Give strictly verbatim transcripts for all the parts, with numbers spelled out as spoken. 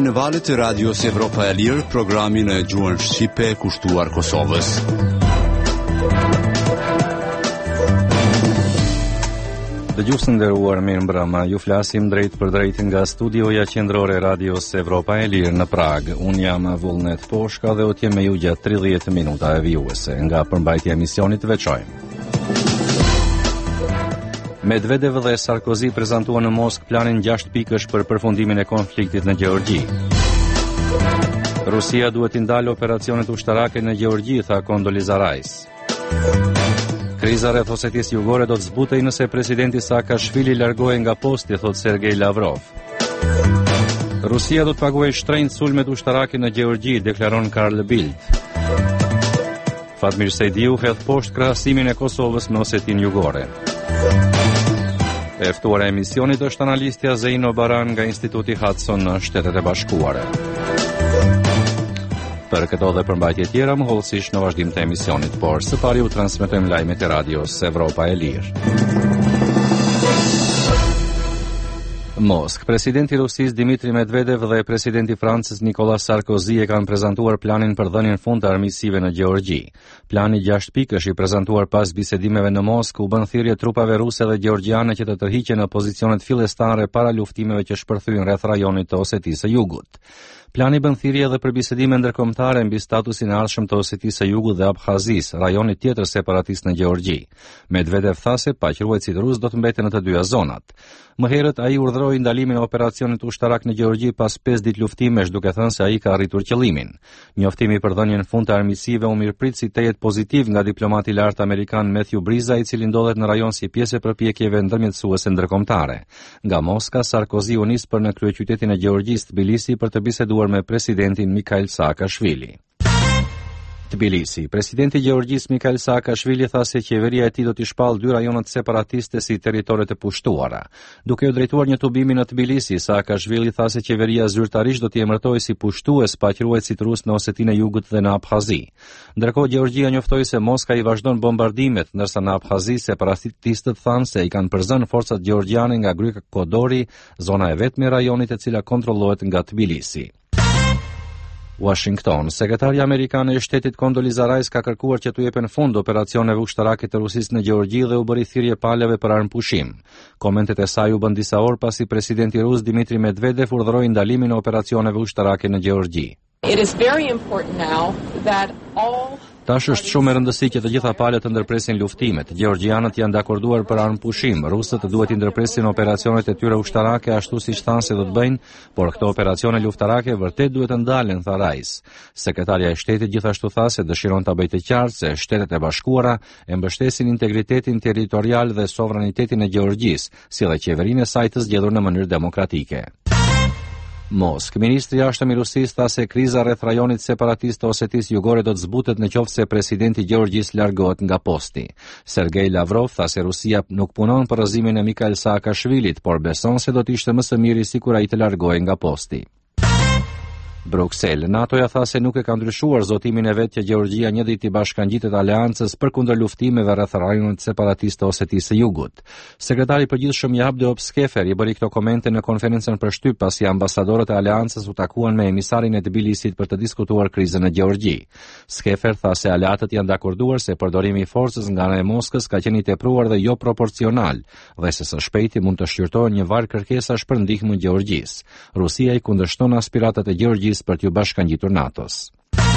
në valët e radios Evropa e Lirë, programin e gjuhën shqipe kushtuar Kosovës. Dëgjues të nderuar, mirëmbrëma. Ju flasim drejt për drejt nga studioja qendrore e radios Evropa e Lirë në Prag. Un jam Vullnet Poshka dhe u të jem me ju gjatë tridhjetë minuta e vijuese. Nga përmbajtja e emisionit veçojmë. Medvedev dhe Sarkozy prezantuan në Moskë planin gjashtë pikësh për përfundimin e konfliktit në Gjeorgji. Rusia duhet të ndalë operacionet ushtarake në Gjeorgji, tha Condoleezza Rice. Kriza rreth Osetisë Jugore do të zbutej nëse presidenti Saakashvili largohej nga posti, thot Sergej Lavrov. Rusia do të paguajë shtrenjtë sulmet ushtarake në Gjeorgji, deklaron Carl Bildt. Fatmir Sejdiu hedh poshtë krahasimin e Kosovës me Osetinë Jugore. E ftuara e emisionit është analistja Zeino Baran nga Instituti Hudson në Shtetet e Bashkuara. Për këto dhe përmbajtje tjera, më hollësisht në vazhdim të emisionit, por së pari u transmetojmë lajmet e radios Evropa e Lirë. Moskë. Presidenti i Rusisë Dmitri Medvedev dhe presidenti i Francës Nicolas Sarkozy e kanë prezantuar planin për dhënien fund të armiqësive në Gjeorgji. Plani gjashtë pikësh i prezantuar pas bisedimeve në Moskë u bën thirrje trupave ruse dhe gjeorgjiane që të tërhiqen në pozicionet fillestare para luftimeve që shpërthyen rreth rajonit të Osetisë së Jugut. Plani bën thirrje edhe për bisedime ndërkombëtare mbi statusin e ardhshëm të Osetisë së Jugut dhe Abkhazisë, rajonit tjetër separatist në Gjeorgji. Medvedev tha se paqëruesit rusë do të mbeten në të dyja zonat. Më herët ai urdhëroi ndalimin e operacionit ushtarak në Gjeorgji pas pesë ditë luftimesh, duke thënë se ai ka arritur qëllimin. Njoftimi për dhënien fund të armiqësive u mirëprit si tejet pozitiv nga diplomati i lartë amerikan Matthew Briza, i cili ndodhet në rajon si pjesë e përpjekjeve ndërmjetësuese ndërkombëtare. Nga Moska, Sarkozy u nis për në kryeqytetin e Gjeorgjisë, Tbilisi, për të biseduar me presidentin Mikhail Saakashvili. Tbilisi. Presidenti i Gjeorgjisë Mikhail Saakashvili tha se qeveria e tij do të shpallë dy rajonet separatiste si territoret e pushtuara. Duke u drejtuar një tubimi në Tbilisi, Saakashvili tha se qeveria zyrtarisht do t'i emërtojë si pushtues paqëruesit rus në Osetinë e Jugut dhe në Abkhazi. Ndërkohë Gjeorgjia njoftoi se Moska i vazhdon bombardimet, ndërsa në Abkhazi separatistët thanë se i kanë përzënë forcat gjeorgjiane nga Gryk Kodori, zona e vetme e rajonit e cila kontrollohet nga Tbilisi. Washington. Sekretari amerikan e shtetit Condoleezza Rice ka kërkuar që t'u jepen fund operacioneve ushtarake të Rusisë në Gjeorgji dhe u bëri thirrje paleve për armëpushim. Komentet e saj u bën disa orë pasi presidenti rus Dmitri Medvedev urdhëroi ndalimin e operacioneve ushtarake në Gjeorgji. It is very important now that all Tash është shumë e rëndësishme që të gjitha palët të ndërpresin luftimet. Gjeorgjianët janë dakorduar për armëpushim. Rusët duhet të ndërpresin operacionet e tyre ushtarake ashtu siç thanë se do të bëjnë, por këto operacione luftarake vërtet duhet të ndalen, tha Rice. Sekretarja e shtetit gjithashtu tha se dëshiron ta bëjë të qartë se Shtetet e Bashkuara e mbështesin integritetin territorial dhe sovranitetin e Gjeorgjisë, si dhe qeverinë e saj të zgjedhur në mënyrë demokratike. Moskë. Ministri i jashtëm i Rusisë tha se kriza rreth rajonit separatist të Osetisë Jugore do të zbutet nëse presidenti i Gjeorgjisë largohet nga posti. Sergej Lavrov tha se Rusia nuk punon për rrëzimin e Mikhail Saakashvilit, por beson se do të ishte më së miri sikur ai të largohej nga posti. Bruksel. NATO-ja tha se nuk e ka ndryshuar zotimin e vet që Gjeorgjia një ditë i bashkangjitet aleancës përkundër luftimeve rreth rajonit separatist të Osetisë së Jugut. Sekretari i përgjithshëm Yevgeny Skefer i bëri këto komente në konferencën për shtyp pasi ambasadorët e aleancës u takuan me emisarin e Tbilisit për të diskutuar krizën në Gjeorgji. Skefer tha se aleatët janë dakorduar se përdorimi i forcës nga ana e Moskës ka qenë i tepruar dhe jo proporcional, dhe se së shpejti mund të shqyrtohen një varg kërkesash për ndihmën Gjeorgjisë. Rusia i kundërshton aspiratat e Gjeorgjisë për t'ju bashkangjitur NATO-s.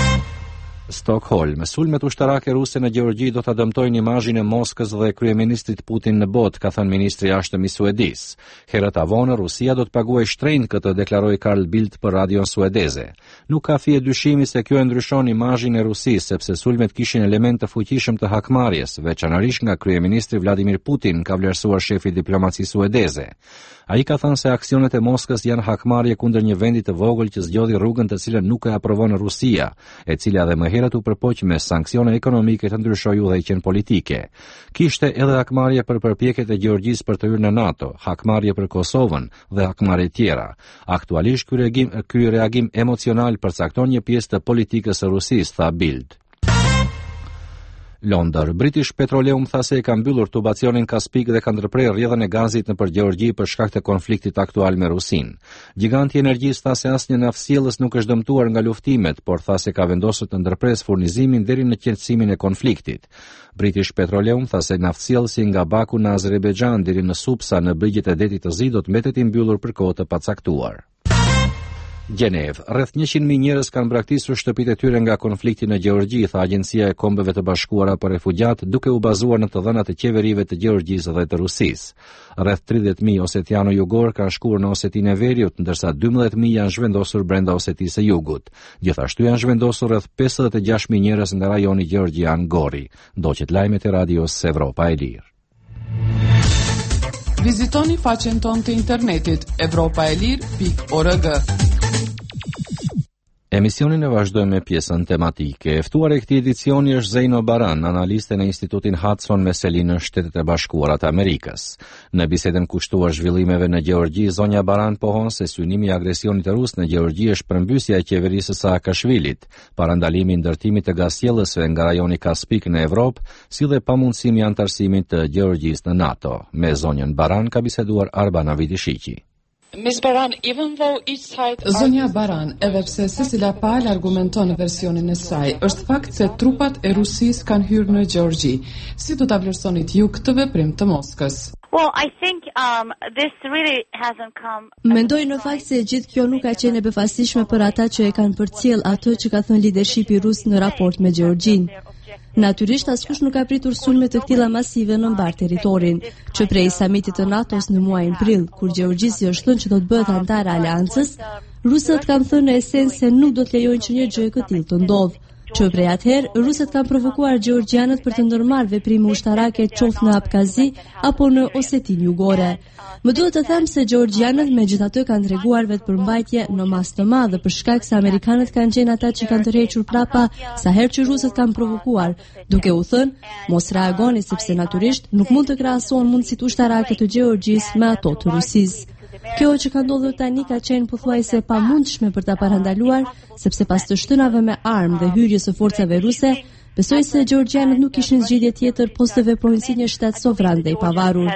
Stockholm. Sulmet ushtarake ruse në Gjeorgji do ta dëmtojnë imazhin e Moskës dhe kryeministrit Putin në botë, ka thënë ministri i jashtëm i Suedisë. Herët avonë Rusia do të paguajë shtrenjtë, këtë deklaroi Carl Bildt për radion suedeze. Nuk ka fije dyshimi se kjo e ndryshon imazhin e Rusisë, sepse sulmet kishin element të fuqishëm të hakmarrjes, veçanërisht nga kryeministri Vladimir Putin, ka vlerësuar shefi i diplomacisë suedeze. Ai ka thënë se aksionet e Moskës janë hakmarrje kundër një vendi të vogël që zgjodhi rrugën të cilën nuk e aprovon Rusia, e cila edhe më herët u përpoq me sanksione ekonomike të ndryshojë udhëheqjen politike. Kishte edhe hakmarrje për përpjekjet e Gjeorgjisë për të hyrë në NATO, hakmarrje për Kosovën dhe hakmarrje tjera. Aktualisht ky reagim, ky reagim emocional përcakton një pjesë të politikës së Rusisë, tha Bild. Londër. British Petroleum tha se e ka mbyllur tubacionin Kaspik dhe ka ndërprer rrjedhën e gazit nëpër Gjeorgji për shkak të konfliktit aktual me Rusinë. Giganti i energjisë tha se asnjë naftsjellës nuk është dëmtuar nga luftimet, por tha se ka vendosur të ndërpresë furnizimin deri në qetësimin e konfliktit. British Petroleum tha se naftsjellësi nga Baku në Azerbajxhan deri në Supsa në brigjet e detit të Zi do të mbetet i mbyllur për kohë të pacaktuar. Gjenev. Rreth njëqind mijë njerëz kanë braktisur shtëpitë e tyre nga konflikti në Gjeorgji, tha Agjencia e Kombeve të Bashkuara për Refugjat, duke u bazuar në të dhënat e qeverive të Gjeorgjisë dhe të Rusisë. Rreth tridhjetë mijë osetiano-jugor kanë shkuar në Osetinë e Veriut, ndërsa dymbëdhjetë mijë janë zhvendosur brenda Osetisë së Jugut. Gjithashtu janë zhvendosur rreth pesëdhjetë e gjashtë mijë njerëz nga rajoni gjeorgjian Gori. Ndoqet lajmet e radios Evropa e Lirë. Vizitoni faqen tonë të internetit evropaelir pikë org. Emisionin e vazhdojmë me pjesën tematike. E ftuar e këtij edicioni është Zeino Baran, analiste në Institutin Hudson me seli në Shtetet e Bashkuara të Amerikës. Në bisedën kushtuar zhvillimeve në Gjeorgji, zonja Baran pohon se synimi i agresionit rus në Gjeorgji është përmbysja e qeverisë së Saakashvilit, parandalimi i ndërtimit të gazsjellësve nga rajoni Kaspik në Evropë, si dhe pamundësimi i antarësimit të Gjeorgjisë në NATO. Me zonjën Baran ka biseduar Arbana Vidishiqi. Miz Baran, even though each side... Zonja Baran, edhe pse secila palë argumenton në versionin e saj, është fakt se trupat e Rusisë kanë hyrë në Gjeorgji. Si do ta vlerësonit ju këtë veprim të Moskës? Well, I think um, this really hasn't come... Mendoj në fakt se gjithë kjo nuk ka qenë e befasishme për ata që e kanë përcjell atë që ka thënë leadershipi rus në raport me Gjeorgjin. Natyrisht askush nuk ka pritur sulme të këtilla masive në mbar territorin, që prej samitit të NATO-s në muajin prill, kur Gjeorgjisi është thënë që do të bëhet antar e aleancës, rusët kanë thënë në esencë se nuk do të lejojnë që një gjë e këtillë të ndodhë. Që prej atëherë, rusët kanë provokuar gjeorgjianët për të ndërmarrë veprime ushtarake qoftë në Abkazi apo në Osetinë Jugore. Më duhet të them se gjeorgjianët megjithatë kanë treguar vetëpërmbajtje në masë të madhe për shkak se amerikanët kanë qenë ata që kanë tërhequr prapa sa herë që rusët kanë provokuar, duke u thënë mos reagoni sepse natyrisht nuk mund të krahasohen mundësitë ushtarake të Gjeorgjisë me ato të Rusisë. Kjo që ka ndodhur tani ka qenë pothuajse pamundshme për ta parandaluar, sepse pas të shtënave me armë dhe hyrjes së forcave ruse, besoj se gjeorgjianët nuk kishin zgjidhje tjetër posa të veprojnë si një shtat sovran dhe i pavarur.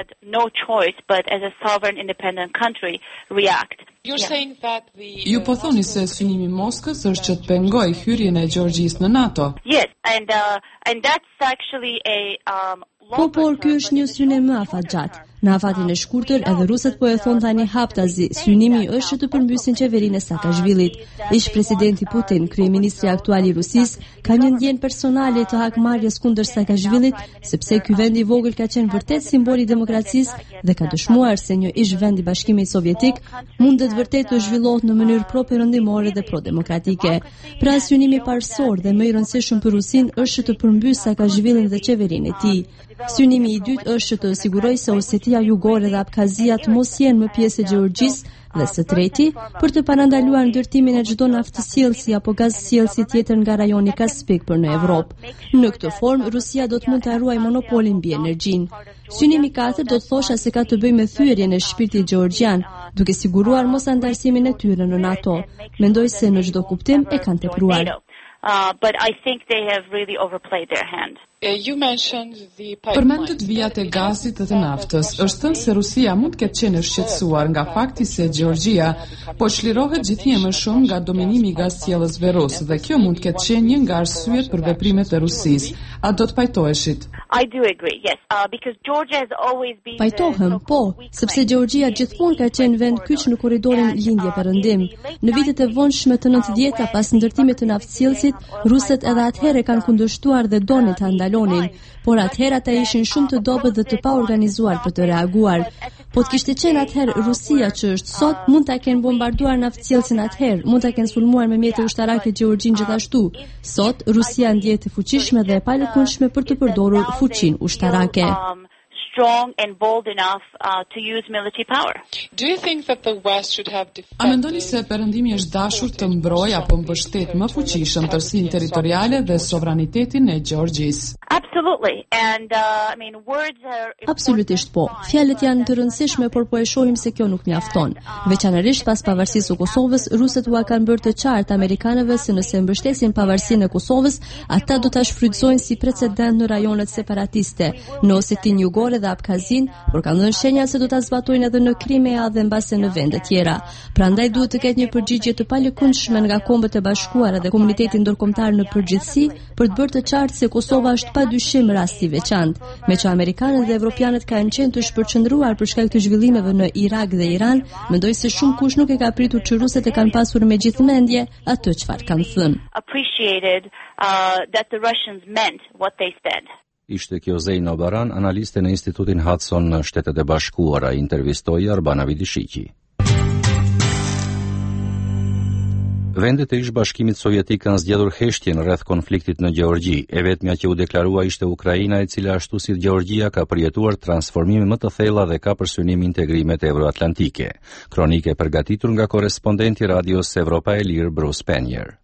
Ju po thoni se synimi i Moskës është që të pengojë hyrjen e Gjeorgjisë në NATO. Yes, and uh, and that's actually a um Po, por ky është një synim më afatgjat. Në afatin e shkurtër, edhe rusët po e thon tani haptazi, synimi është që të përmbysin qeverinë e Saakashvilit. Ish presidenti Putin, kryeministri aktual i Rusisë, ka një ndjenjë personale të hakmarrjes kundër Saakashvilit, sepse ky vend i vogël ka qenë vërtet simbol i demokracisë dhe ka dëshmuar se një ish vend i Bashkimit Sovjetik mundet vërtet të zhvillohet në mënyrë pro-perëndimore dhe pro-demokratike. Pra synimi parsor dhe më i rëndësishëm për Rusinë është që të përmbysë Saakashvilin dhe qeverinë e tij. Synimi i dytë është që të sigurojë se Osetia Jugore dhe Abkazia të mos jenë më pjesë e Gjeorgjisë, dhe së treti, për të parandaluar ndërtimin e çdo naftsjellsi apo gazsjellsi tjetër nga rajoni Kaspik për në Evropë. Në këtë formë, Rusia do të mund të ruajë monopolin mbi energjinë. Synimi i katërt do të thosha se ka të bëjë me thyerjen e shpirtit gjeorgjian, duke siguruar mos antarësimin e tyre në NATO. Mendoj se në çdo kuptim e kanë tepruar. Uh, but I think they have really overplayed their hand. Përmendët vijat e gazit dhe të naftës. Është thënë se Rusia mund të ketë qenë e shqetësuar nga fakti se Gjeorgjia po çlirohet gjithnjë më shumë nga dominimi i gazsjellësve rus dhe kjo mund të ketë qenë një nga arsyet për veprimet e Rusisë. A do të pajtoheshit? I do agree, yes, uh, because Georgia has always been. Pajtohem, po, sepse Gjeorgjia gjithmonë ka qenë vend kyç në korridorin lindje-perëndim. Në vitet e vonshme të nëntëdhjetë pas ndërtimit të naftsjellësit, rusët edhe atëherë kanë kundërshtuar dhe donin ta ndalonin, por atëherë ata ishin shumë të dobët dhe të paorganizuar për të reaguar. Po të kishte qenë atëherë Rusia që është sot, mund ta kenë bombarduar naftsjellsin atëherë, mund ta kenë sulmuar me mjete ushtarake Gjeorgjin gjithashtu. Sot Rusia ndjehet e fuqishme dhe e palëkundshme për të përdorur fuqinë ushtarake. Strong and bold enough uh, to use military power. Do you think that the West should have defended... A mendoni se Perëndimi është dashur të mbrojë apo mbështet më fuqishëm tërsinë territoriale dhe sovranitetin e Gjeorgjisë? Absolutely. And uh, I mean words are Absolutisht po. Fjalët janë të rëndësishme, por po e shohim se kjo nuk mjafton. Veçanërisht pas pavarësisë së Kosovës, rusët u kanë bërë të qartë amerikanëve se nëse mbështesin pavarësinë e Kosovës, ata do ta shfrytëzojnë si precedent në rajonet separatiste, në Osetin Jugore dhe Abkazin, por kanë dhënë shenja se do ta zbatojnë edhe në Krimea dhe mbase në vende tjera. Prandaj duhet të ketë një përgjigje të palëkundshme nga Kombët e Bashkuara dhe komuniteti ndërkombëtar në përgjithësi për të bërë të qartë se Kosova është padyshim rast i veçantë, me që amerikanët dhe evropianët kanë qenë të shpërqendruar për shkak të zhvillimeve në Irak dhe Iran, mendoj se shumë kush nuk e ka pritur që ruset e kanë pasur me gjithmendje atë çfarë kanë thënë. appreciated uh, that the Russians meant what they said. Ishte kjo Zejno Baran, analiste në Institutin Hudson në Shtetet e Bashkuara, intervistoi Arbana Vidishiqi. Vendet e ish-bashkimit sovjetik kanë zgjedhur heshtjen rreth konfliktit në Gjeorgji. E vetmja që u deklarua ishte Ukraina, e cila ashtu si Gjeorgjia ka përjetuar transformime më të thella dhe ka për synim integrimet euroatlantike. Kronike përgatitur nga korespondenti radios Evropa e Lirë Bruce Penier.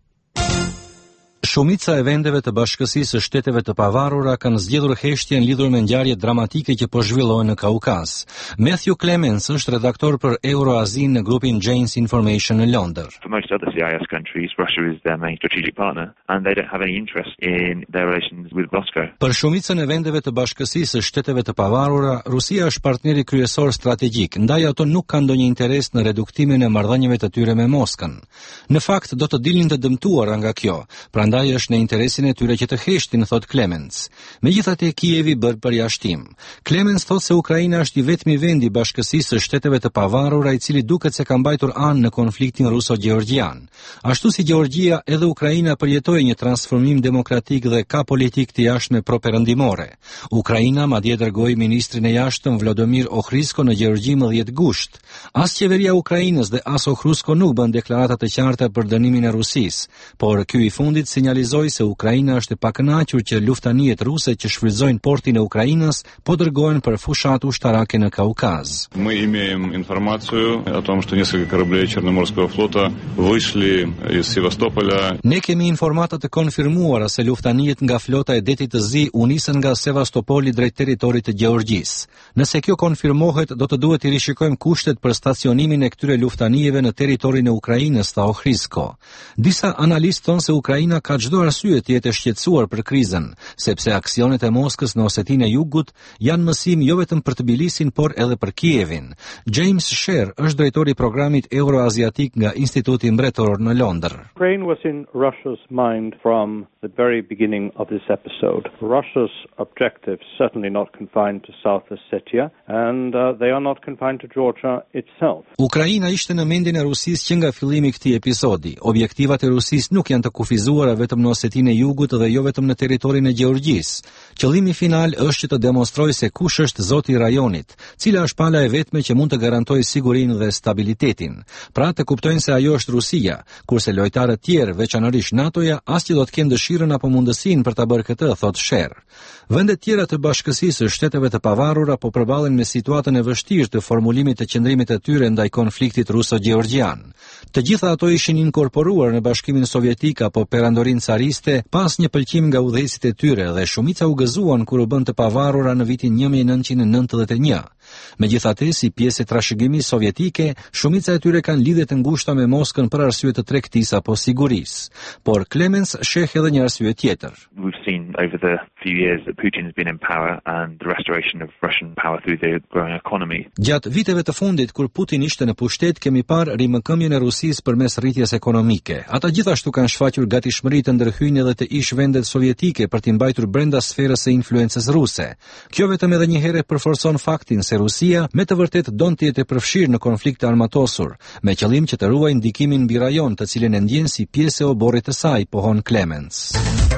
Shumica e vendeve të Bashkësisë së Shteteve të Pavarura kanë zgjedhur heshtjen lidhur me ngjarjet dramatike që po zhvillohen në Kaukaz. Matthew Clements është redaktor për Euroazin në grupin Jane's Information në Londër. For most other C I S countries, Russia is their main strategic partner and they don't have any interest in their relations with Moscow. Për shumicën e vendeve të Bashkësisë së Shteteve të Pavarura, Rusia është partneri kryesor strategjik, ndaj ato nuk kanë ndonjë interes në reduktimin e marrëdhënieve të tyre me Moskën. Në fakt, do të dilnin të dëmtuara nga kjo. Prandaj është në interesin e tyre që të heshtin, thot Clements. Megjithatë, Kijevi bër përjashtim. Clements thot se Ukraina është i vetmi vend i Bashkësisë së Shteteve të Pavarura i cili duket se ka mbajtur anë në konfliktin ruso-gjeorgjian. Ashtu si Gjeorgjia, edhe Ukraina përjetoi një transformim demokratik dhe ka politikë të jashtme properëndimore. Ukraina madje dërgoi ministrin e jashtëm Vladimir Ohrisko në Gjeorgji më dhjetë gusht. As qeveria e Ukrainës dhe as Ohrisko nuk bën deklarata të qarta për dënimin e Rusisë, por ky i fundit sinjalizoi se Ukraina është e pakënaqur që luftanijet ruse që shfrytëzojnë portin e Ukrainës po dërgohen për fushat ushtarake në Kaukaz. Мы имеем информацию о том, что несколько кораблей Черноморского флота вышли из Севастополя. Ne kemi informata të konfirmuara se luftanijet nga flota e Detit të Zi u nisën nga Sevastopoli drejt territorit të Gjeorgjisë. Nëse kjo konfirmohet, do të duhet të rishikojmë kushtet për stacionimin e këtyre luftanijeve në territorin e Ukrainës, tha Ohrisko. Disa analistë thonë se Ukraina ka çdo arsye të jetë e shqetësuar për krizën, sepse aksionet e Moskës në Osetinë e Jugut janë mësim jo vetëm për Tbilisin, por edhe për Kijevin. James Sher është drejtori i programit Euroaziatik nga Instituti Mbretëror në Londër. Ukraine was in Russia's mind from the very beginning of this episode. Russia's objectives certainly not confined to South Ossetia and uh, they are not confined to Georgia itself. Ukraina ishte në mendjen e Rusisë që nga fillimi i këtij episodi. Objektivat e Rusisë nuk janë të kufizuara vetëm në Osetinë e Jugut dhe jo vetëm në territorin e Gjeorgjisë. Qëllimi final është që të demonstrojë se kush është zoti i rajonit, cila është pala e vetme që mund të garantojë sigurinë dhe stabilitetin. Pra të kuptojnë se ajo është Rusia, kurse lojtarët tjerë, veçanërisht NATO-ja, asnjë do të kenë dëshirën apo mundësinë për ta bërë këtë, thot Sher. Vendet tjera të Bashkësisë së Shteteve të Pavarura po përballen me situatën e vështirë të formulimit të qëndrimit të tyre ndaj konfliktit ruso-gjeorgjian. Të gjitha ato ishin inkorporuar në Bashkimin Sovjetik apo perandorinë cariste pas një pëlqim nga udhëheqësit e tyre dhe shumica u gëzuan kur u bën të pavarura në vitin një mijë e nëntëqind e nëntëdhjetë e një. Megjithatë, si pjesë e trashëgimisë sovjetike, shumica e tyre kanë lidhje të ngushta me Moskën për arsye të tregtisë apo sigurisë. Por Clements sheh edhe një arsye tjetër. We've seen over the few years that Putin has been in power and the restoration of Russian power through the growing economy. Gjatë viteve të fundit kur Putin ishte në pushtet, kemi parë rimëkëmjen e Rusisë përmes rritjes ekonomike. Ata gjithashtu kanë shfaqur gatishmëri të ndërhyjnë edhe të ish vendet sovjetike për t'i mbajtur brenda sferës së influencës ruse. Kjo vetëm edhe një herë përforcon faktin se Rusia me të vërtet don të jetë e përfshirë në konflikte armatosur, me qëllim që të ruajë ndikimin mbi rajon, të cilin e ndjen si pjesë e oborrit të saj, pohon Clements.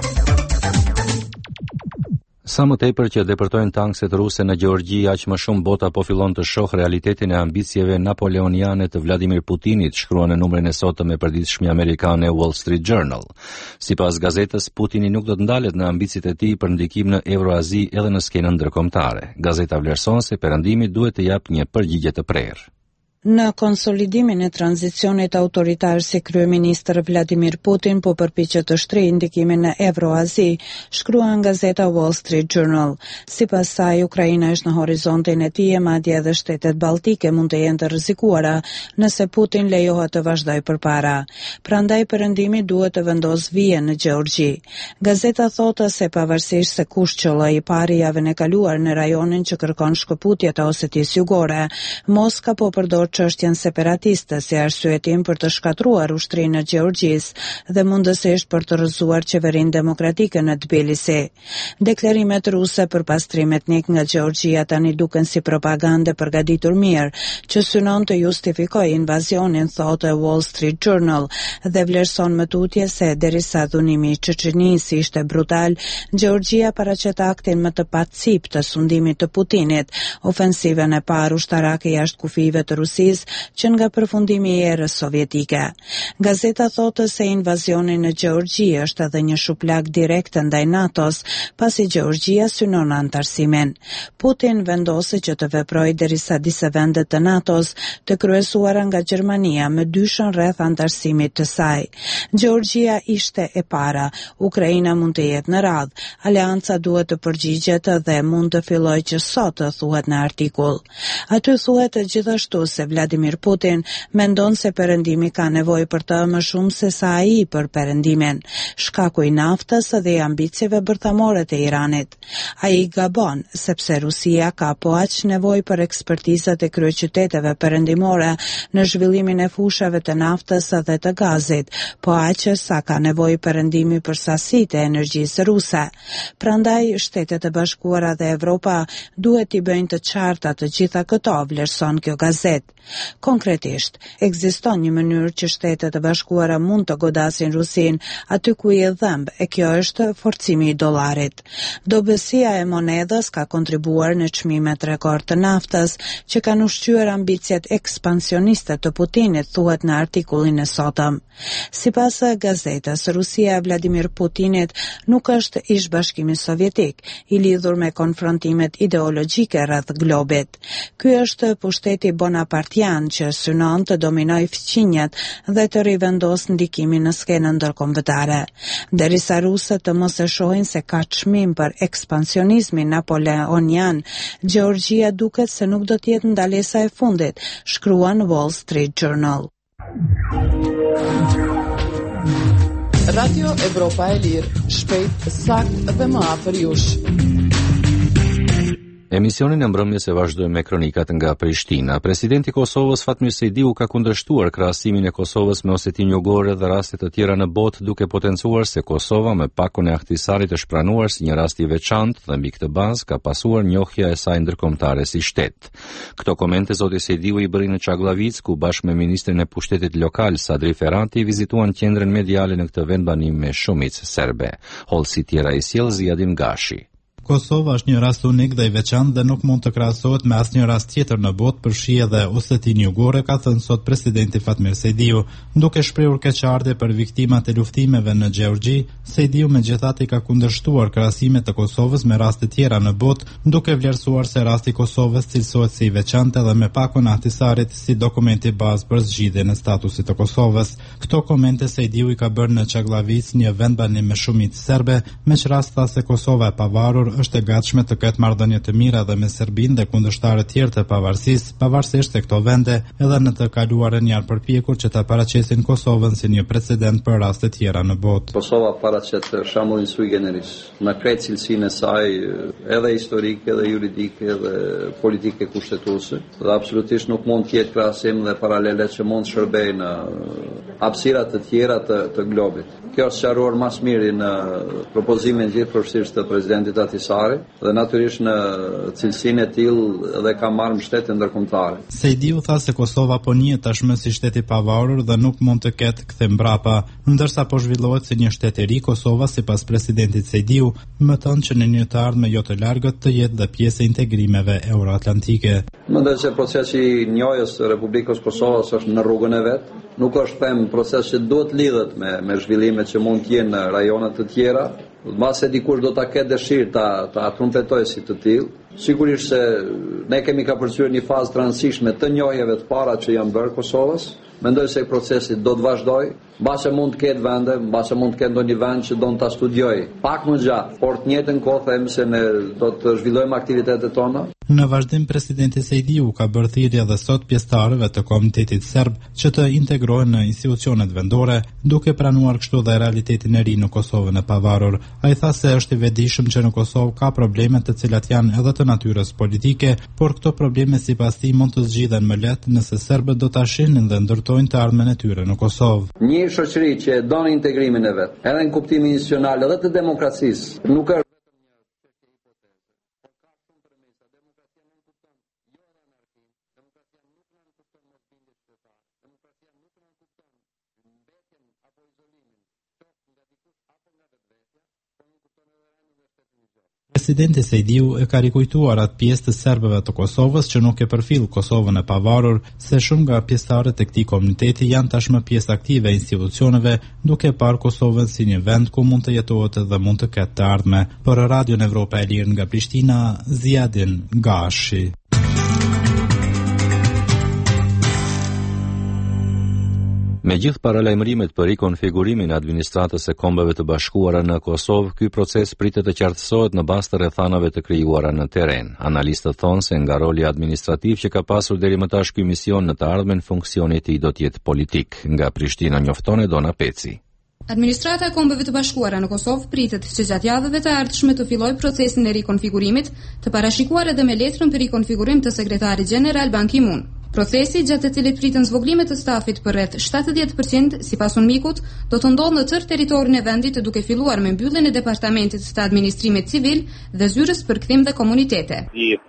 Sa më tepër që depërtojnë tankset ruse në Gjeorgji, aq më shumë bota po fillon të shohë realitetin e ambicieve napoleoniane të Vladimir Putinit, shkruan në numrin e sotëm e përditshme amerikane Wall Street Journal. Sipas gazetës, Putini nuk do të ndalet në ambicet e tij për ndikim në Euroazi edhe në skenën ndërkombëtare. Gazeta vlerëson se perëndimi duhet të japë një përgjigje të prerë. Në konsolidimin e tranzicionit autoritar si kryeministër Vladimir Putin po përpiqet të shtrijë ndikimin në Evroazi, shkruan gazeta Wall Street Journal. Sipas saj, Ukraina është në horizontin e tij e madje edhe shtetet balltike mund të jenë të rrezikuara nëse Putin lejohet të vazhdojë përpara. Prandaj perëndimi duhet të vendos vije në Gjeorgji. Gazeta thotë se pavarësisht se kush qëlloi i pari javën e kaluar në rajonin që kërkon shkëputje të Osetisë Jugore, Moska po përdor çështjen separatiste si arsyetim për të shkatruar ushtrinë e Gjeorgjisë dhe mundësisht për të rrëzuar qeverinë demokratike në Tbilisi. Deklarimet ruse për pastrim etnik nga Gjeorgjia tani duken si propagandë përgatitur mirë, që synon të justifikojë invazionin, thotë Wall Street Journal, dhe vlerëson më tutje se derisa dhunimi i Çeçenisë ishte brutal, Gjeorgjia paraqet aktin më të pacip të sundimit të Putinit, ofensivën e parë ushtarake jashtë kufive të Rusisë që nga përfundimi i erës sovjetike. Gazeta thotë se invazioni në Gjeorgji është edhe një shuplag direkte ndaj NATO-s, pasi Gjeorgjia synon antarësimin. Putin vendosi që të veprojë derisa disa vende të NATO-s të kryesuara nga Gjermania me dyshën rreth antarësimit të saj. Gjeorgjia ishte e para, Ukraina mund të jetë në radhë, aleanca duhet të përgjigjet dhe mund të fillojë që sot, thuhet në artikull. Aty thuhet gjithashtu se Vladimir Putin mendon se perëndimi ka nevojë për të më shumë se sa ai për perëndimin, shkaku i naftës dhe i ambicieve bërthamore të Iranit. Ai gabon, sepse Rusia ka po aq nevojë për ekspertizat e kryeqyteteve perëndimore në zhvillimin e fushave të naftës dhe të gazit, po aq sa ka nevojë perëndimi për sasitë e energjisë ruse. Prandaj Shtetet e Bashkuara dhe Evropa duhet t'i bëjnë të qarta të gjitha këto, vlerëson kjo gazet. Konkretisht, ekziston një mënyrë që Shtetet e Bashkuara mund të godasin Rusin aty ku i e dhëmb, e kjo është forcimi i dollarit. Dobësia e monedhës ka kontribuar në çmimet rekord të naftës që kanë ushqyer ambicjet ekspansioniste të Putinit, thuhet në artikullin e sotëm. Sipas gazetës, Rusia e Vladimir Putinit nuk është ish Bashkimi Sovjetik, i lidhur me konfrontimet ideologjike rreth globit. Ky është pushteti bonapartian që synon të dominoj fqinjet dhe të rivendos ndikimin në skenën ndërkombëtare. Derisa rusët të mos e shohin se ka çmim për ekspansionizmin napoleonian, Gjeorgjia duket se nuk do të jetë ndalesa e fundit, shkruan Wall Street Journal. Radio Evropa e Lirë, shpejt, sakt dhe më afër jush. Emisionin e mbrëmjes e vazhdojmë me kronikat nga Prishtina. Presidenti i Kosovës Fatmir Sejdiu ka kundërshtuar krahasimin e Kosovës me Osetinë Jugore dhe raste të tjera në botë, duke potencuar se Kosova me pakun e Ahtisarit është pranuar si një rast i veçantë dhe mbi këtë bazë ka pasuar njohja e saj ndërkombëtare si shtet. Këto komente zoti Sejdiu i bëri në Çagllavicë, ku bashkë me ministrin e pushtetit lokal Sadri Ferrati vizituan qendrën mediale në këtë vend banim me shumicë serbe. Hollësi tjera i sjell Ziadin Gashi. Kosova është një rast unik dhe i veçantë dhe nuk mund të krahasohet me asnjë rast tjetër në botë, përfshi edhe Osetinë Jugore, ka thënë sot presidenti Fatmir Sejdiu, duke shprehur keqardhje për viktimat e luftimeve në Gjeorgji. Sejdiu megjithatë ka kundërshtuar krahasimet e Kosovës me raste tjera në botë, duke vlerësuar se rasti i Kosovës cilësohet si i veçantë dhe me pakun e Ahtisarit si dokumenti bazë për zgjidhjen e statusit të Kosovës. Këto komente Sejdiu i ka bërë në Çagllavicë, një vend banim me shumicë serbe, me që rast tha se Kosova e pavarur është e gatshme të ketë marrëdhënie të mira dhe me Serbinë dhe kundërshtarët tjerë të pavarësisë, pavarësisht se këto vende edhe në të kaluarën janë përpjekur që ta paraqesin Kosovën si një precedent për raste të tjera në botë. Kosova paraqet shembullin sui generis, në krejt cilësinë e saj edhe historike dhe juridike dhe politike kushtetuese, dhe absolutisht nuk mund të jetë krahasim dhe paralele që mund të shërbejnë në hapësira të tjera të, të globit. Kjo është sqaruar më së miri në propozimin gjithëpërfshirës të presidentit Ahtisari dhe natyrisht në cilësinë e tillë dhe ka marrë mbështetje ndërkombëtare. Sejdiu tha se Kosova po njihet tashmë si shtet i pavarur dhe nuk mund të ketë kthem mbrapa, ndërsa po zhvillohet si një shtet i ri. Kosova, sipas presidentit Sejdiu, më thon që në një të ardhme jo të largët të jetë dhe pjesë e integrimeve euroatlantike. Mendoj se procesi i njohjes së Republikës Kosovës është në rrugën e vet. Nuk është them proces që duhet lidhet me me zhvillimet që mund të jenë në rajone të tjera, Mbase dikush do ta ketë dëshirë ta ta trumpetoj si të tillë. Sigurisht se ne kemi ka përcyer një fazë të rëndësishme të njohjeve të para që janë bërë Kosovës. Mendoj se procesi do të vazhdojë, mbase mund të ketë vende, mbase mund të ketë ndonjë vend që do ta studiojë pak më gjatë, por të njëjtën kohë them se ne do të zhvillojmë aktivitetet tona. Në vazhdim, presidenti Sejdiu ka bërë thirrje edhe sot pjesëtarëve të Komitetit Serb që të integrohen në institucionet vendore, duke pranuar kështu dhe realitetin e ri në Kosovën e pavarur. Ai tha se është i vetëdijshëm që në Kosovë ka probleme të cilat janë edhe të natyrës politike, por këto probleme sipas tij mund të zgjidhen më lehtë nëse serbët do ta shihnin dhe ndërtojnë të ardhmen e tyre në Kosovë. Një shoqëri që don integrimin e vet, edhe në kuptimin institucional edhe të demokracisë, nuk është Presidenti Sejdiu e ka rikujtuar atë pjesë të serbëve të Kosovës që nuk e përfill Kosovën e pavarur, se shumë nga pjesëtarët e këtij komuniteti janë tashmë pjesë aktive e institucioneve, duke parë Kosovën si një vend ku mund të jetohet dhe mund të ketë të ardhme. Për Radion Evropa e Lirë nga Prishtina, Ziadin Gashi. Me gjithë paralajmërimet për rikonfigurimin e administratës së Kombeve të Bashkuara në Kosovë, ky proces pritet të qartësohet në bazë të rrethanave të krijuara në terren. Analistët thonë se nga roli administrativ që ka pasur deri më tash ky mision në të ardhmen, funksioni i tij do të jetë politik. Nga Prishtina njofton Dona Peci. Administrata e Kombeve të Bashkuara në Kosovë pritet që gjatë javëve të ardhshme të fillojë procesin e rikonfigurimit, të parashikuar edhe me letrën për rikonfigurim të sekretarit gjeneral Ban Ki-moon. Procesi, gjatë të cilit pritën zvogëlimet të stafit për rreth shtatëdhjetë përqind, sipas UNMIK-ut, do të ndodhë në tërë territorin e vendit, duke filluar me mbylljen e departamentit të administrimit civil dhe zyrës për kthim dhe komunitete.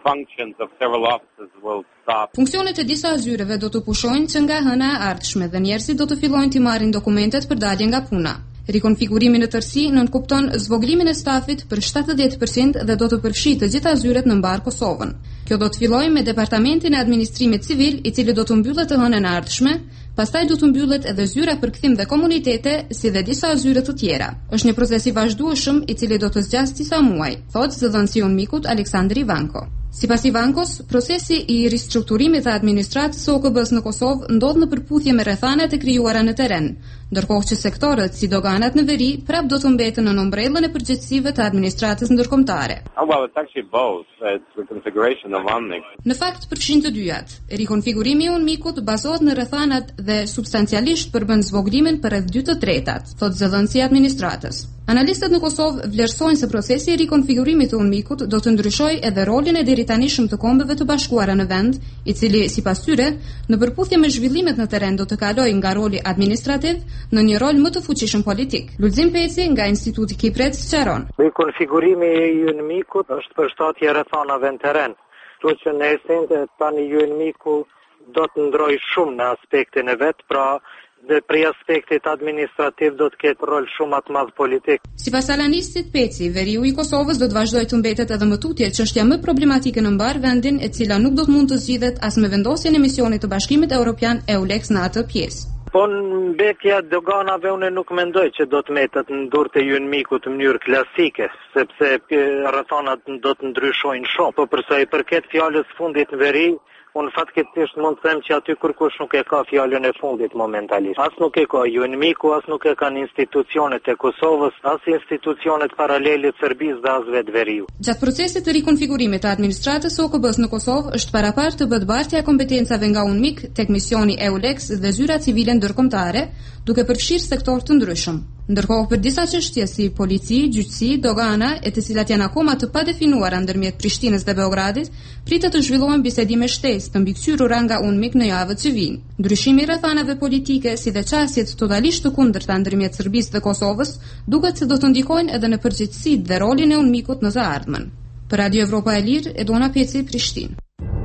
Funksionet e disa zyreve do të pushojnë që nga hëna e ardhshme dhe njerëzit do të fillojnë të marrin dokumentet për dalje nga puna. Rikonfigurimi në tërësi nënkupton zvogëlimin e stafit për shtatëdhjetë përqind dhe do të përfshijë të gjitha zyret në mbar Kosovën. Kjo do të fillojë me departamentin e administrimit civil, i cili do të mbyllet të hënën e ardhshme, pastaj do të mbyllet edhe zyra për kthim dhe komunitete, si dhe disa zyre të tjera. Është një proces i vazhdueshëm i cili do të zgjasë disa muaj, thotë zëdhënësi i UNMIK-ut Aleksandr Ivanko. Sipas Ivankos, procesi i ristrukturimit të administratës së O K B-s në Kosovë ndodh në përputhje me rrethanat e krijuara në terren, ndërkohë që sektorët si doganat në veri prap do të mbeten në ombrellën e përgjegjësive të administratës ndërkombëtare. Oh, well, it's actually both. It's the configuration of UNMIK. Në fakt përfshin të dyjat. Rikonfigurimi i UNMIK-ut bazohet në rrethanat dhe substancialisht përbën zvogëlimin për rreth dy të tretat, thotë zëdhënësi i administratës. Analistët në Kosovë vlerësojnë se procesi i rikonfigurimit të UNMIK-ut do të ndryshojë edhe rolin e deri tanishëm të Kombeve të Bashkuara në vend, i cili sipas tyre, në përputhje me zhvillimet në terren do të kalojë nga roli administrativ në një rol më të fuqishëm politik. Lulzim Peci nga Instituti Kipret sqaron. Rikonfigurimi i UNMIK-ut është përshtatje rrethanave në terren, kështu që në esencë tani UNMIK-u do të ndrojë shumë në aspektin e vet, pra dhe prej aspektit administrativ do të ketë rol shumë të madh politik. Sipas analistit Peci, veriu i Kosovës do të vazhdojë të mbetet edhe më tutje çështja më problematike në mbar vendin, e cila nuk do të mund të zgjidhet as me vendosjen e misionit të Bashkimit Evropian EULEX në atë pjesë. Po në mbetja doganave unë nuk mendoj që do të metet në dorë të UNMIK-ut në mënyrë klasike, sepse rrethanat do të ndryshojnë shumë, po për sa i përket fjalës fundit në veri, unë fatkeqësisht mund të them që aty kërkush nuk e ka fjalën e fundit momentalisht. As nuk e ka UNMIK-u, as nuk e kanë institucionet e Kosovës, as institucionet paralele të Serbisë dhe as vetë veriu. Gjatë procesit të rikonfigurimit të administratës së O K B-s në Kosovë është paraparë të bëhet bartja e kompetencave nga UNMIK tek misioni EULEX dhe zyra civile ndërkombëtare, duke përfshirë sektor të ndryshëm. Ndërkohë për disa çështje si polici, gjyqësi, dogana, e të cilat janë akoma të padefinuara ndërmjet Prishtinës dhe Beogradit, pritet të zhvillohen bisedime shtesë të mbikëqyrura nga UNMIK në javët që vijnë. Ndryshimi i rrethanave politike si dhe çësjet totalisht të kundërta ndërmjet Serbisë dhe Kosovës duket se do të ndikojnë edhe në përgjegjësitë dhe rolin e UNMIK-ut në të ardhmen. Për Radio Evropa e Lirë, Edona Peci, Prishtinë.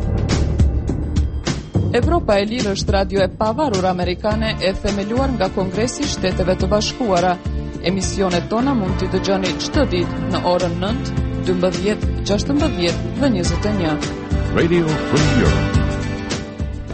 Evropa e Lirë është radio e pavarur amerikane e themeluar nga Kongresi i Shteteve të Bashkuara. Emisionet tona mund t'i dëgjoni çdo ditë në orën nëntë, dymbëdhjetë, gjashtëmbëdhjetë dhe njëzet e një. Radio Free Europe.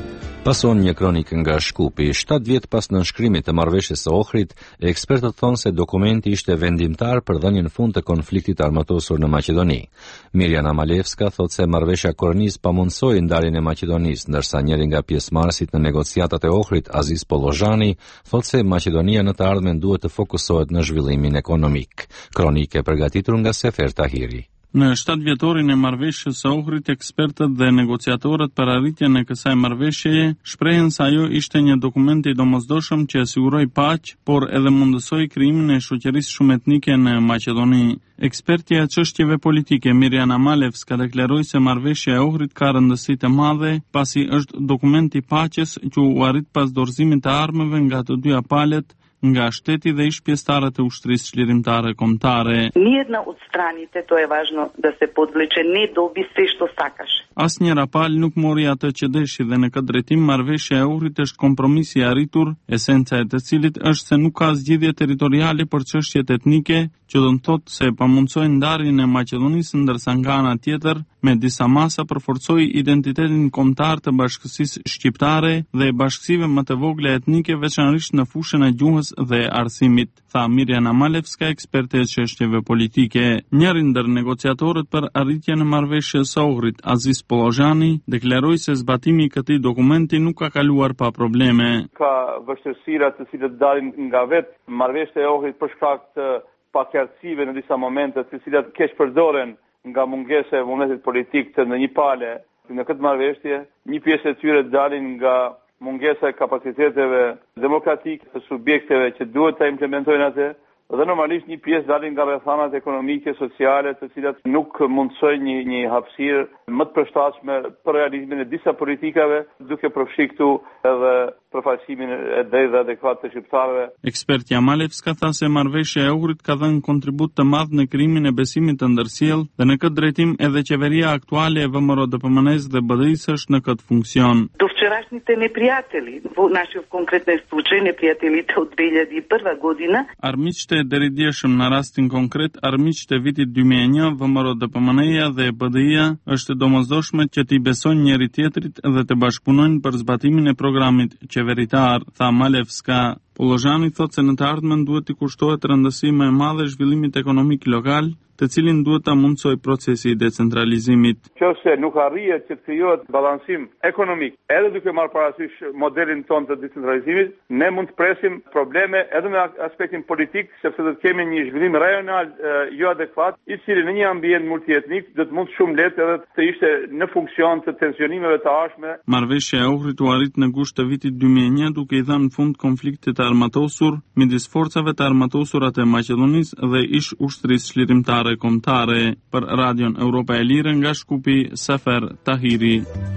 Pason një kronikë nga Shkupi. shtatë vjet pas nënshkrimit të marrëveshjes së Ohrit, ekspertët thonë se dokumenti ishte vendimtar për dhënien fund të konfliktit armatosur në Maqedoni. Mirjana Malevska thotë se marrëveshja Kornis pamundsoi ndarjen e Maqedonisë, ndërsa njëri nga pjesëmarrësit në negociatat e Ohrit, Aziz Pollozhani, thotë se Maqedonia në të ardhmen duhet të fokusohet në zhvillimin ekonomik. Kronikë e përgatitur nga Sefer Tahiri. Në shtatë vjetorin e marrëveshjes së Ohrit, ekspertët dhe negociatorët për arritjen e kësaj marrëveshjeje shprehen se ajo ishte një dokument i domosdoshëm që siguroi paqë, por edhe mundësoi krijimin e shoqërisë shumetnike në Maqedoni. Ekspertja e çështjeve politike Mirjana Malevska deklaroi se marrëveshja e Ohrit ka rëndësi të madhe, pasi është dokument i paqes që u arrit pas dorëzimit të armëve nga të dyja palët, nga shteti dhe ish pjesëtarët e ushtrisë çlirimtare kombëtare. Nijedna od straните, to je važno da se podvleče, ne dobi sve što sakaš. Asnjëra palë nuk mori atë që deshi dhe në këtë drejtim marrëveshja e Ohrit është kompromisi i arritur, esenca e të cilit është se nuk ka zgjidhje territoriale për çështjet etnike, që do të thotë se pamundsoi ndarjen e Maqedonisë, ndërsa nga ana tjetër, me disa masa përforcoi identitetin kombëtar të bashkësisë shqiptare dhe bashkësive më të vogla etnike, veçanërisht në fushën e gjuhës dhe arsimit, tha Mirjana Malevska, eksperte e çështjeve politike. Njëri ndër negociatorët për arritjen e marrëveshjes së Ohrit, Aziz Pollozhani, deklaroi se zbatimi i këtij dokumenti nuk ka kaluar pa probleme. Ka vështirësira të cilët dalin nga vetë marrëveshja e Ohrit për shkak të pakjartësive në disa momente, të cilat keq përdoren nga mungesa e vullnetit politik të në një pale. Në këtë marrëveshje, një pjesë e tyre dalin nga mungesa e kapaciteteve demokratike të subjekteve që duhet të implementojnë atë, dhe normalisht një pjesë dalin nga rrethanat ekonomike, sociale, të cilat nuk mundsojnë një, një hapësirë më të përshtatshme për realizimin e disa politikave, duke përfshi këtu edhe përfaqësimin e drejtë dhe adekuat të shqiptarëve. Ekspertja Malevska tha se marrëveshja e Ohrit ka dhënë kontribut të madh në krijimin e besimit të ndërsjellë dhe në këtë drejtim edhe qeveria aktuale e V M R O D P M N-s dhe B D I-s është në këtë funksion. До вчерашните неприятели, наши в конкретен случай неприятелите от две хиляди и първа година. Armiqtë e deridjeshëm në rastin konkret, armiqtë e vitit dy mijë e një, V M R O D P M N-ja dhe B D I-ja është domosdoshme që t'i besojnë njëri tjetrit dhe të bashkëpunojnë për zbatimin e programit qeveritar, tha Malevska. Pollozhani thotë se në të ardhmen duhet t'i kushtohet rëndësi më e madhe zhvillimit ekonomik lokal, të cilin duhet ta mundsoj procesi i decentralizimit. Nëse nuk arrihet që të krijohet balansim ekonomik, edhe duke marrë parasysh modelin tonë të decentralizimit, ne mund të presim probleme edhe në aspektin politik, sepse do të kemi një zhvillim rajonal e, jo adekuat, i cili në një ambient multietnik do të mund shumë lehtë edhe të ishte në funksion të tensionimeve të ashme. Marrëveshja e Ohrit u arrit në gusht të vitit dy mijë e një, duke i dhënë fund konfliktit të armatosur midis forcave të armatosura të Maqedonisë dhe ish ushtrisë çlirimtare kombëtare. Për Radion Europa e Lirë nga Shkupi, Sefer Tahiri.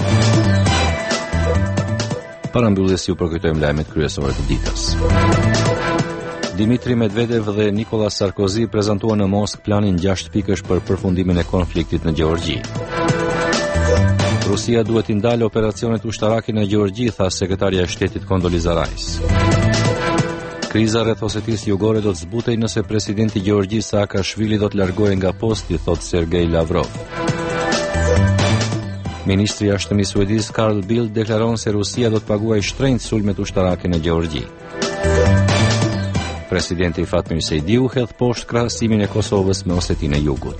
Parambylles ju përkujtojmë lajmet kryesore të ditës. Dimitri Medvedev dhe Nicolas Sarkozy prezantuan në Moskë planin gjashtë pikësh për përfundimin e konfliktit në Gjeorgji. Rusia duhet i ndalë operacionet ushtarake në Gjeorgji, tha sekretarja e shtetit Condoleezza Rice. Kriza rreth Osetisë Jugore do të zbutej nëse presidenti i Gjeorgjisë Saakashvili do të largohej nga posti, thot Sergej Lavrov. Ministri i Jashtëm i Suedisë Carl Bildt deklaron se Rusia do të paguajë shtrenjtë sulmet ushtarake në Gjeorgji. Presidenti Fatmir Sejdiu hedh poshtë krahasimin e Kosovës me Osetinë e Jugut.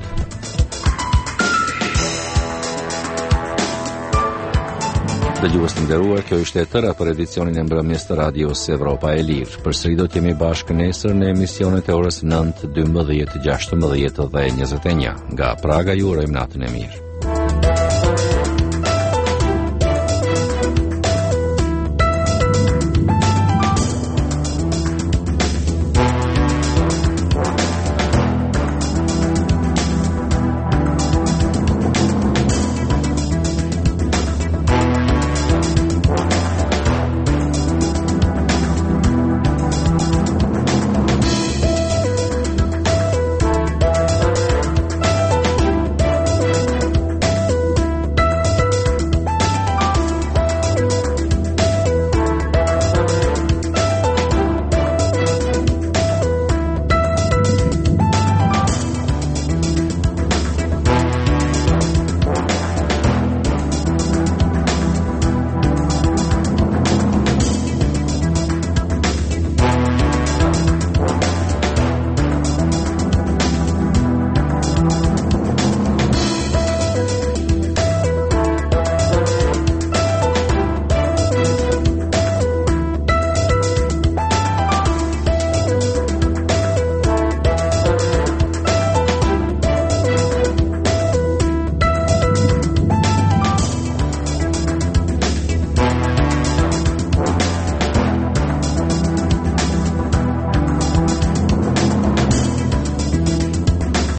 Dëgjues të nderuar, kjo ishte e tëra për edicionin e mbrëmjes të radios Evropa e Lirë. Përsëri do të jemi bashkë nesër në emisionet e orës nëntë, dymbëdhjetë, gjashtëmbëdhjetë dhe njëzet e një. Nga Praga ju urojmë natën e mirë.